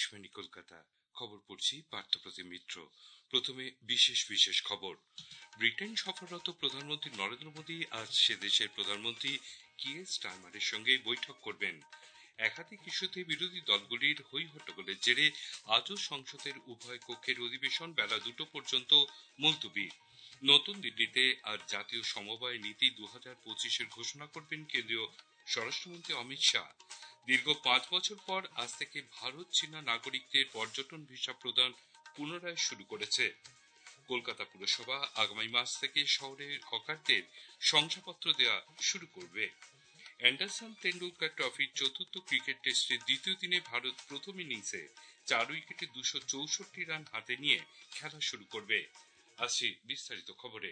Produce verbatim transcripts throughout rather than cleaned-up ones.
আকাশবাণী কলকাতা খবর পড়ছি পার্থপ্রতিম মিত্র। প্রথমে বিশেষ বিশেষ খবর। ব্রিটেন সফররত প্রধানমন্ত্রী নরেন্দ্র মোদী আজ সে দেশের প্রধানমন্ত্রী কিয়ের স্টারমারের সঙ্গে বৈঠক করবেন। একাধিক ইস্যুতে বিরোধী দলগুলির হৈ হট্টগোলের জেরে আজও সংসদের উভয় কক্ষের অধিবেশন বেলা দুটো পর্যন্ত মুলতবি। নতুন দিল্লিতে আজ জাতীয় সমবায় নীতি দু হাজার পঁচিশের ঘোষণা করবেন কেন্দ্রীয় স্বরাষ্ট্রমন্ত্রী অমিত শাহ। দীর্ঘ পাঁচ বছর পর আজ থেকে ভারত চীনা নাগরিকদের পর্যটন ভিসা প্রদান পুনরায় শুরু করেছে। কলকাতা পুরসভা আগামী মাস থেকে শহরের হকারদের শংসাপত্র দেওয়া শুরু করবে। অ্যান্ডারসন তেন্ডুলকর ট্রফির চতুর্থ ক্রিকেট টেস্টের দ্বিতীয় দিনে ভারত প্রথম ইনিংসে চার উইকেটে দুশো চৌষট্টি রান হাতে নিয়ে খেলা শুরু করবে। আসছি বিস্তারিত খবরে।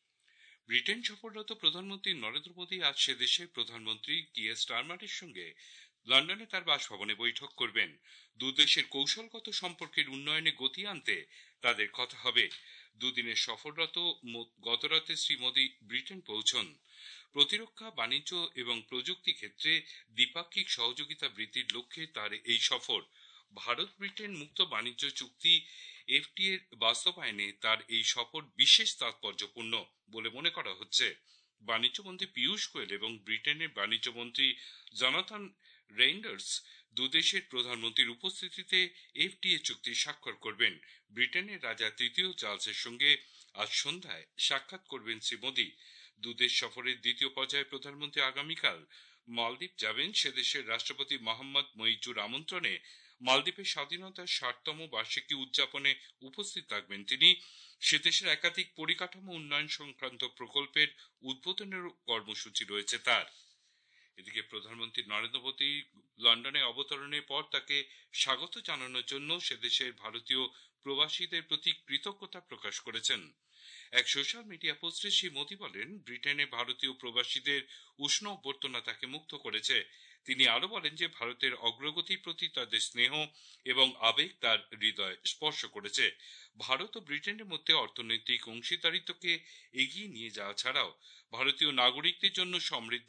ব্রিটেন সফররত প্রধানমন্ত্রী নরেন্দ্র মোদী আজ সে দেশের প্রধানমন্ত্রী কিয়ের স্টারমারের সঙ্গে লন্ডনে তার বাসভবনে বৈঠক করবেন। দুদেশের কৌশলগত সম্পর্কের উন্নয়নে গতি আনতে তাদের কথা হবে। দুদিনের সফররত গতরাতে শ্রী মোদী ব্রিটেন পৌঁছন। প্রতিরক্ষা, বাণিজ্য এবং প্রযুক্তি ক্ষেত্রে দ্বিপাক্ষিক সহযোগিতা বৃদ্ধির লক্ষ্যে তার এই সফর। ভারত ব্রিটেন মুক্ত বাণিজ্য চুক্তি এফটিএ এর বাস্তবায়নে তার এই সফর বিশেষ তাৎপর্যপূর্ণ বলে মনে করা হচ্ছে। বাণিজ্য মন্ত্রী পীযূষ গোয়েল এবং ব্রিটেনের বাণিজ্য মন্ত্রী জনাথন রেইন্ডার্স দুদেশের প্রধানমন্ত্রীর উপস্থিতিতে এফটিএ চুক্তি স্বাক্ষর করবেন। ব্রিটেনের রাজা তৃতীয় চার্লসের সঙ্গে আজ সন্ধ্যায় সাক্ষাৎ করবেন শ্রী মোদী। দুদেশ সফরের দ্বিতীয় পর্যায়ে প্রধানমন্ত্রী আগামীকাল মালদ্বীপ যাবেন। সে দেশের রাষ্ট্রপতি মোহাম্মদ মইজুর আমন্ত্রণে মালদ্বীপের স্বাধীনতার ষাটতম বার্ষিকী উদযাপনে উপস্থিত থাকবেন তিনি। সে দেশের একাধিক পরিকাঠামো উন্নয়ন সংক্রান্ত প্রকল্পের উদ্বোধনের কর্মসূচি রয়েছে তার। এদিকে প্রধানমন্ত্রী নরেন্দ্র মোদী লন্ডনে অবতরণের পর তাকে স্বাগত জানানোর জন্য সে দেশের ভারতীয় প্রবাসীদের প্রতি কৃতজ্ঞতা প্রকাশ করেছেন। এক সোশ্যাল মিডিয়া পোস্টে শ্রী মোদী বলেন, ব্রিটেনে ভারতীয় প্রবাসীদের উষ্ণ অভ্যর্থনা তাকে মুগ্ধ করেছে। তিনি আরো বলেন যে ভারতের অগ্রগতির প্রতি তাদের স্নেহ এবং আবেগ তার হৃদয় স্পর্শ করেছে। ভারত ও ব্রিটেনের মধ্যে অর্থনৈতিক অংশীদারিত্বকে এগিয়ে নিয়ে যাওয়া ছাড়াও ভারতীয় নাগরিকদের জন্য সমৃদ্ধ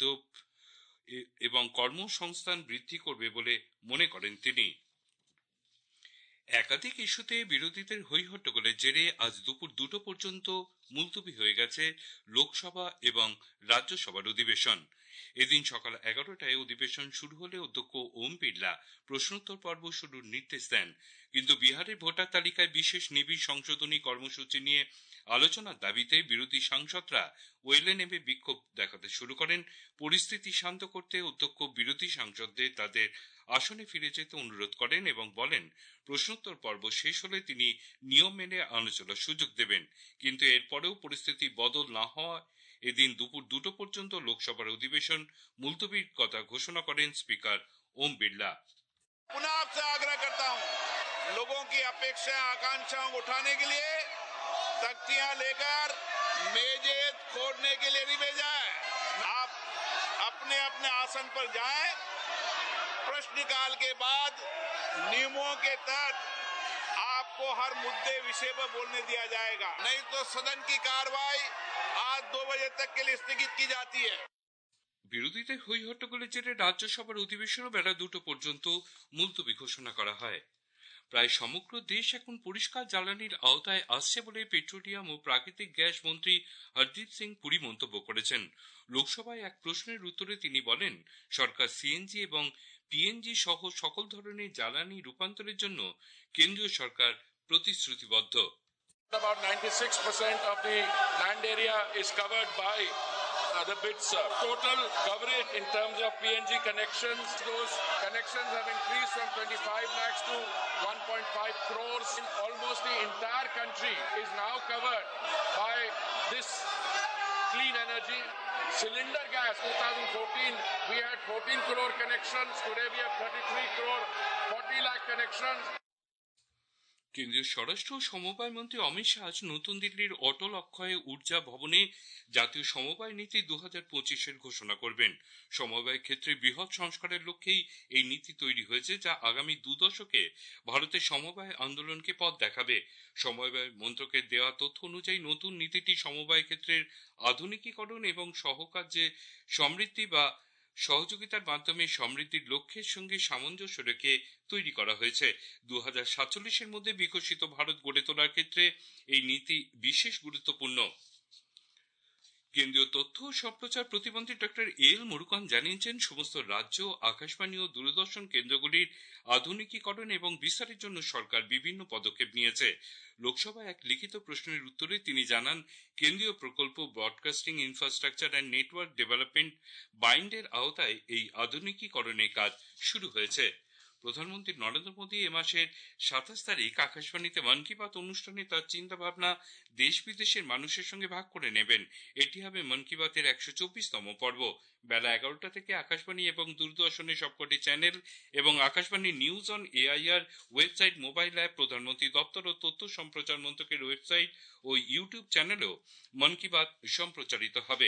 এবং কর্মসংস্থান বৃদ্ধি করবে বলে মনে করেন তিনি। একাধিক ইস্যুতে বিরোধীদের হৈ হট্টগোলের জেরে আজ দুপুর দুটো পর্যন্ত মুলতবি হয়ে গেছে লোকসভা এবং রাজ্যসভার অধিবেশন। এদিন সকাল এগারোটায় অধিবেশন শুরু হলে অধ্যক্ষ ওম বিড়লা প্রশ্নোত্তর পর্ব শুরুর নির্দেশ দেন। কিন্তু বিহারের ভোটার তালিকায় বিশেষ নিবিড় সংশোধনী কর্মসূচি নিয়ে আলোচনার দাবিতে বিরোধী সাংসদরা ওয়েলে নেমে বিক্ষোভ দেখাতে শুরু করেন। পরিস্থিতি শান্ত করতে অধ্যক্ষ বিরোধী সাংসদদের তাদের আসনে ফিরে যেতে অনুরোধ করেন এবং বলেন প্রশ্নোত্তর পর্ব শেষ হলে তিনি নিয়ম মেনে আলোচনার সুযোগ দেবেন। কিন্তু এরপরেও পরিস্থিতি বদল না হওয়া এদিন দুপুর দুটো পর্যন্ত লোকসভার অধিবেশন মুলতবির কথা ঘোষণা করেন স্পিকার ওম বিড়লা। पुनः आपसे आग्रह करता हूं, लोगों की अपेक्षा आकांक्षाओं को उठाने के लिए तख्तियां लेकर मेजें खोदने के लिए नहीं भेजा है। आप अपने अपने आसन पर जाएं। प्रश्नकाल के बाद नियमों के तहत आपको हर मुद्दे विषय पर बोलने दिया जाएगा, नहीं तो सदन की कार्रवाई आज दो बजे तक के लिए स्थगित की जाती है। বিরোধীদের হৈ হট্টগোলের জেরে রাজ্যসভার অধিবেশনও বেলা দুটো পর্যন্ত মুলতবি ঘোষণা করা হয়। প্রায় সমগ্র দেশ এখন পরিষ্কার জ্বালানির আওতায় আসছে বলে পেট্রোলিয়াম ও প্রাকৃতিক গ্যাস মন্ত্রী হরদীপ সিং পুরী মন্তব্য করেছেন। লোকসভায় এক প্রশ্নের উত্তরে তিনি বলেন, সরকার সিএনজি এবং পিএনজি সহ সকল ধরনের জ্বালানি রূপান্তরের জন্য কেন্দ্রীয় সরকার প্রতিশ্রুতিবদ্ধ। About ninety-six percent of the land area is covered by uh, the bids. Uh, total coverage in terms of P N G connections, those connections have increased from twenty-five lakhs to one point five crores. In almost the entire country is now covered by this clean energy. Cylinder gas, twenty fourteen, we had fourteen crore connections. Today we have thirty-three crore, forty lakh connections. কেন্দ্রীয় স্বরাষ্ট্র ও সমবায় মন্ত্রী অমিত শাহ আজ নতুন দিল্লির অটল অক্ষয় ঊর্জা ভবনে জাতীয় সমবায় নীতি দু হাজার পঁচিশের ঘোষণা করবেন। সমবায় ক্ষেত্রে বৃহৎ সংস্কারের লক্ষ্যেই এই নীতি তৈরি হয়েছে, যা আগামী দু দশকে ভারতের সমবায় আন্দোলনকে পথ দেখাবে। সমবায় মন্ত্রকের দেওয়া তথ্য অনুযায়ী নতুন নীতিটি সমবায় ক্ষেত্রের আধুনিকীকরণ এবং সহকার্যে সমৃদ্ধি বা সহযোগিতার মাধ্যমে সমৃদ্ধির লক্ষ্যের সঙ্গে সামঞ্জস্য রেখে তৈরি করা হয়েছে। দু হাজার সাতচল্লিশের মধ্যে বিকশিত ভারত গড়ে তোলার ক্ষেত্রে এই নীতি বিশেষ গুরুত্বপূর্ণ। কেন্দ্রীয় তথ্য ও সম্প্রচার প্রতিমন্ত্রী ডক্টর এল মুরুগান জানিয়েছেন, সমস্ত রাজ্য আকাশবাণী ও দূরদর্শন কেন্দ্রগুলির আধুনিকীকরণ এবং বিস্তারের জন্য সরকার বিভিন্ন পদক্ষেপ নিয়েছে। লোকসভায় এক লিখিত প্রশ্নের উত্তরে তিনি জানান, কেন্দ্রীয় প্রকল্প broadcasting infrastructure and network development বাইন্ডের আওতায় এই আধুনিকীকরণের কাজ শুরু হয়েছে। প্রধানমন্ত্রী নরেন্দ্র মোদী এ মাসের সাতাশ তারিখ আকাশবাণীতে মন কি বাত অনুষ্ঠানে তার চিন্তা ভাবনা দেশ বিদেশের মানুষের সঙ্গে ভাগ করে নেবেন। এটি হবে মন কি বাতের একশো চব্বিশতম পর্ব। বেলা এগারোটা থেকে আকাশবাণী এবং দূরদর্শনের সবকটি চ্যানেল এবং Akashvani news on AIR website, mobile app, প্রধানমন্ত্রী দপ্তর ও তথ্য সম্প্রচার মন্ত্রকের ওয়েবসাইট ও ইউটিউব চ্যানেলেও মন কি বাত সম্প্রচারিত হবে।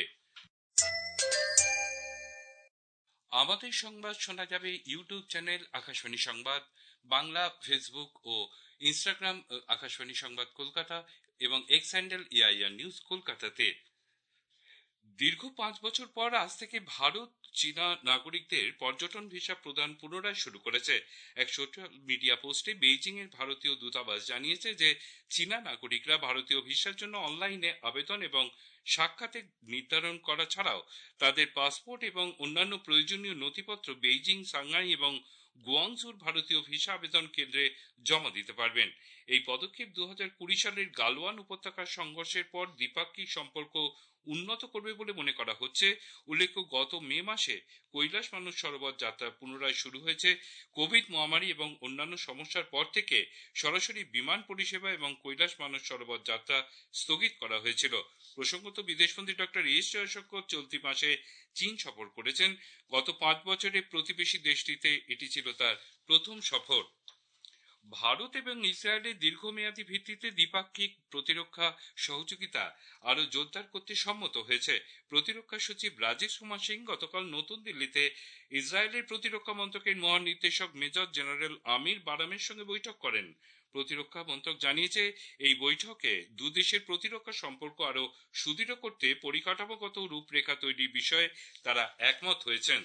আমাদের সংবাদ শোনা যাবে ইউটিউব চ্যানেল আকাশবাণী সংবাদ বাংলা, ফেসবুক ও ইনস্টাগ্রাম আকাশবাণী সংবাদ কলকাতা এবং এক্স হ্যান্ডেল এআইআর নিউজ কলকাতাতে। দীর্ঘ পাঁচ বছর পর আজ থেকে ভারত চীনা নাগরিকদের পর্যটন ভিসা প্রদান পুনরায় শুরু করেছে। এক সোশ্যাল মিডিয়া পোস্টে বেইজিং এর ভারতীয় দূতাবাস জানিয়েছে যে চীনা নাগরিকরা ভারতীয় ভিসার জন্য অনলাইনে আবেদন এবং সাক্ষাতে নির্ধারণ করা ছাড়াও তাদের পাসপোর্ট এবং অন্যান্য প্রয়োজনীয় নথিপত্র বেইজিং, সাংহাই এবং গুয়াংজুর ভারতীয় ভিসা আবেদন কেন্দ্রে জমা দিতে পারবেন। এই পদক্ষেপ দু হাজার কুড়ি সালের গালওয়ান উপত্যকার সংঘর্ষের পর দ্বিপাক্ষিক সম্পর্ক উন্নত করবে বলে মনে করা হচ্ছে। উল্লেখ্য, গত মে মাসে কৈলাস মানস সরোবর যাত্রা পুনরায় শুরু হয়েছে। কোভিড মহামারী এবং অন্যান্য সমস্যার পর থেকে সরাসরি বিমান পরিষেবা এবং কৈলাস মানস সরোবর যাত্রা স্থগিত করা হয়েছিল। প্রসঙ্গত, বিদেশমন্ত্রী ডক্টর এস জয়শঙ্কর চলতি মাসে চীন সফর করেছেন। গত পাঁচ বছরে প্রতিবেশী দেশটিতে এটি ছিল তার প্রথম সফর। ভারত এবং ইসরায়েলের দীর্ঘমেয়াদী ভিত্তিতে দ্বিপাক্ষিক প্রতিরক্ষা সহযোগিতা আরো জোরদার করতে সম্মত হয়েছে। প্রতিরক্ষা সচিব রাজেশ কুমার সিং গতকাল নতুন দিল্লিতে ইসরায়েলের প্রতিরক্ষা মন্ত্রকের মহানির্দেশক মেজর জেনারেল আমির বারামের সঙ্গে বৈঠক করেন। প্রতিরক্ষা মন্ত্রক জানিয়েছে, এই বৈঠকে দুদেশের প্রতিরক্ষা সম্পর্ক আরো সুদৃঢ় করতে পরিকাঠামোগত রূপরেখা তৈরির বিষয়ে তারা একমত হয়েছেন।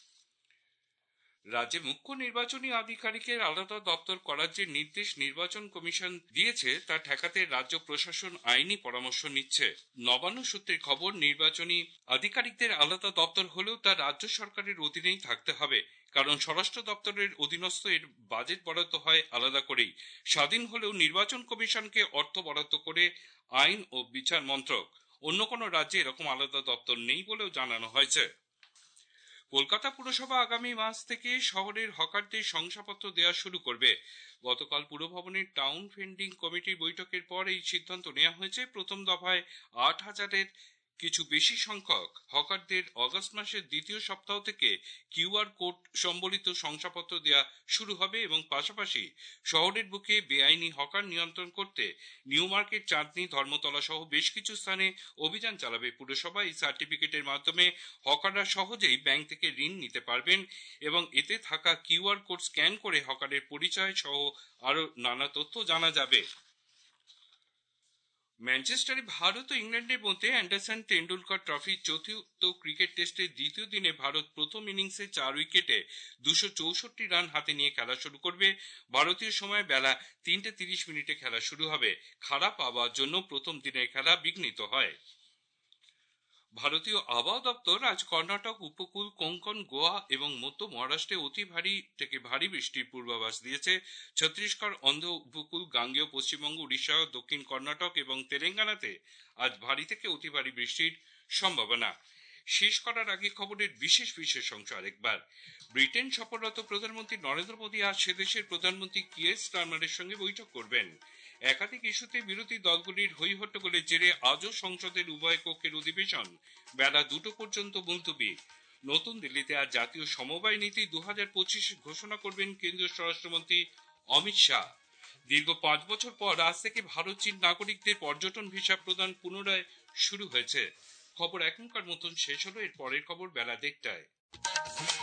রাজ্যে মুখ্য নির্বাচনী আধিকারিকের আলাদা দপ্তর করার যে নির্দেশ নির্বাচন কমিশন দিয়েছে তা ঠেকাতে রাজ্য প্রশাসন আইনি পরামর্শ নিচ্ছে। নবান্ন সূত্রের খবর, নির্বাচনী আধিকারিকদের আলাদা দপ্তর হলেও তা রাজ্য সরকারের অধীনেই থাকতে হবে, কারণ স্বরাষ্ট্র দপ্তরের অধীনস্থ এর বাজেট বরাদ্দ হয় আলাদা করেই। স্বাধীন হলেও নির্বাচন কমিশনকে অর্থ বরাদ্দ করে আইন ও বিচার মন্ত্রক। অন্য কোনো রাজ্যে এরকম আলাদা দপ্তর নেই বলেও জানানো হয়েছে। কলকাতা পুরসভা আগামী মাস থেকে শহরের হকারদের শংসাপত্র দেওয়া শুরু করবে। গতকাল পুরভবনের টাউন ভেন্ডিং কমিটির বৈঠকের পর এই সিদ্ধান্ত নেওয়া হয়েছে। প্রথম দফায় আট হাজারের কিছু বেশি সংখ্যক হকারদের আগস্ট মাসের দ্বিতীয় সপ্তাহ থেকে কিউআর কোড সম্বলিত শংসাপত্র দেওয়া শুরু হবে এবং পাশাপাশি শহরের বুকে বেআইনি হকার নিয়ন্ত্রণ করতে নিউ মার্কেট, চাঁদনী, ধর্মতলা সহ বেশ কিছু স্থানে অভিযান চালাবে পুরসভা। এই সার্টিফিকেটের মাধ্যমে হকাররা সহজেই ব্যাংক থেকে ঋণ নিতে পারবেন এবং এতে থাকা কিউআর কোড স্ক্যান করে হকারের পরিচয় সহ আরো নানা তথ্য জানা যাবে। ম্যানচেস্টারে ভারত ও ইংল্যান্ডের মধ্যে অ্যান্ডারসন টেন্ডুলকার ট্রফির চতুর্থ ক্রিকেট টেস্টের দ্বিতীয় দিনে ভারত প্রথম ইনিংসে চার উইকেটে দুশো চৌষট্টি রান হাতে নিয়ে খেলা শুরু করবে। ভারতীয় সময় বেলা তিনটে তিরিশ মিনিটে খেলা শুরু হবে। খারাপ আবহাওয়ার জন্য প্রথম দিনের খেলা বিঘ্নিত হয়। ভারতীয় আবহাওয়া দপ্তর আজ কর্ণাটক উপকূল, কোঙ্কণ, গোয়া এবং মধ্য মহারাষ্ট্রে অতি ভারী থেকে ভারী বৃষ্টির পূর্বাভাস দিয়েছে। ছত্তিশগড়, অন্ধ্র উপকূল, গাঙ্গেয় পশ্চিমবঙ্গ, উড়িষ্যা, দক্ষিণ কর্ণাটক এবং তেলেঙ্গানাতে আজ ভারী থেকে অতি ভারী বৃষ্টির সম্ভাবনা। শেষ করার আগে খবরের বিশেষ বিশেষ অংশ আরেকবার। ব্রিটেন সফররত প্রধানমন্ত্রী নরেন্দ্র মোদী আজ সে দেশের প্রধানমন্ত্রী কিয়ের স্টারমারের সঙ্গে বৈঠক করবেন। একাধিক ইস্যুতে বিরোধী দলগুলির হইহট্টগোলের জেরে আজও সংসদের উভয় কক্ষের অধিবেশন বেলা দুটো পর্যন্ত মুলতবি। নতুন দিল্লিতে আজ জাতীয় সমবায় নীতি দু হাজার পঁচিশ ঘোষণা করবেন কেন্দ্রীয় স্বরাষ্ট্রমন্ত্রী অমিত শাহ। দীর্ঘ পাঁচ বছর পর আজ থেকে ভারত চীন নাগরিকদের পর্যটন ভিসা প্রদান পুনরায় শুরু হয়েছে। খবর এখনকার মতন শেষ হলো। এর পরের খবর বেলা দেড়টায়।